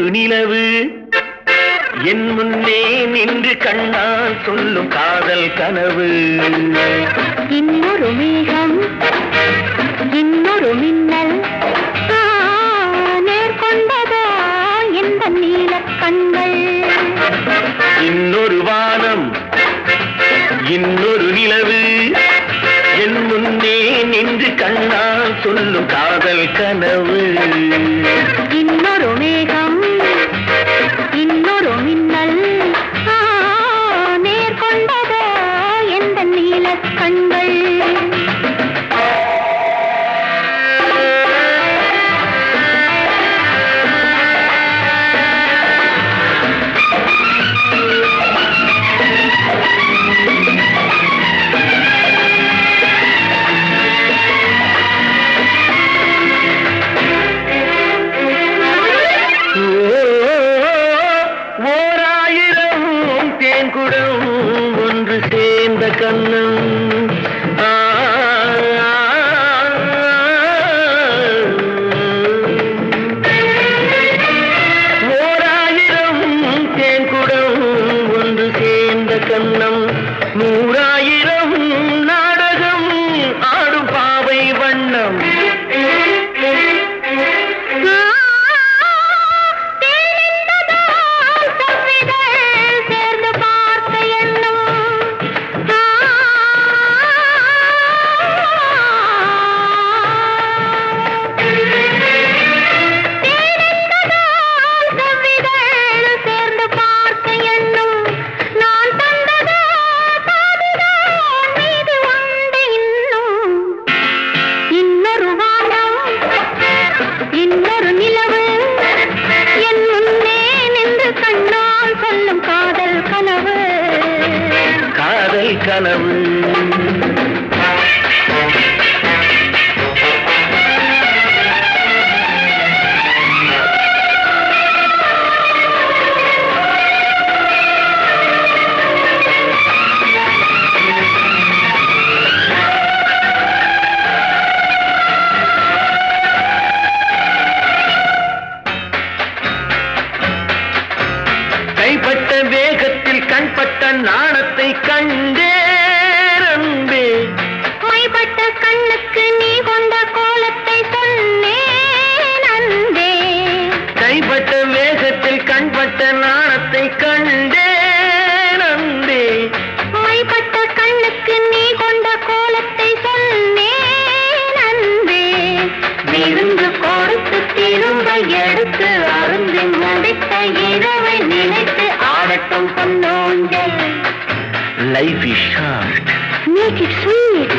நிலவு என் முன்னே நின்று கண்ணால் சொல்லும் காதல் கனவு. இன்னொரு மேகம் இன்னொரு மின்னல் நேர்கொண்டதோ எந்த நீல கண்கள். இன்னொரு வானம் இன்னொரு நிலவு என் முன்னே நின்று கண்ணால் சொல்லும் காதல் கனவு. இன்னொரு மேகம் இன்னொரு மின்னல் நேர்கொண்டதோ எந்த நீல கண்கள். ஒன்று சேர்ந்த கண்ணம் ஓராயிரம் தேன்குடம் ஒன்று சேர்ந்த கண்ணம் நூறாயிரம் நாடகம் ஆடும் பாவை வண்ணம். இன்னொரு நிலவு என் முன்னே நின்று கண்ணால் சொல்லும் காதல் கனவு. காதல் கனவு. கைப்பட்ட வேகத்தில் கண்பட்ட நாணத்தை கண்டேரம்பே. மைப்பட்ட கண்ணுக்கு நீ கொண்ட கோலத்தை சொன்னேன் அன்பே. கைப்பட்ட வேகத்தில் கண்பட்ட நாணத்தை கண்டேன் அன்பே. மைப்பட்ட கண்ணுக்கு நீ கொண்ட கோலத்தை சொன்னேன் அன்பே. விருந்து கொடுத்து திரும்ப எடுத்து அருந்தி முடித்த இரவை நினைத்து ஆடட்டும் பொன்னோஞ்சல். Life is short. Make it sweet.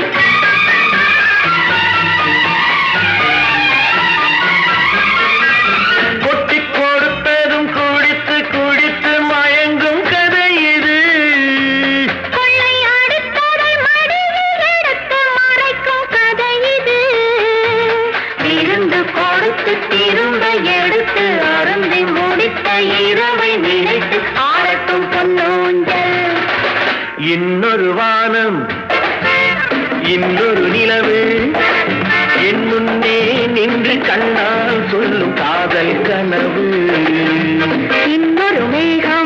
கொட்டி கொடுத்ததும் குடித்து குடித்து மயங்கும் கதை இது. கொள்ளை அடுத்ததை மடியில் எடுத்து மறைக்கும் கதை இது. விருந்து கொடுத்து திரும்ப எடுத்து அருந்தி முடித்த இரவை நினைத்து ஆடட்டும் பொன்னோஞ்சல். இன்னொரு வானம் இன்னொரு நிலவு என் முன்னே நின்று கண்ணால் சொல்லும் காதல் கனவு. இன்னொரு மேகம்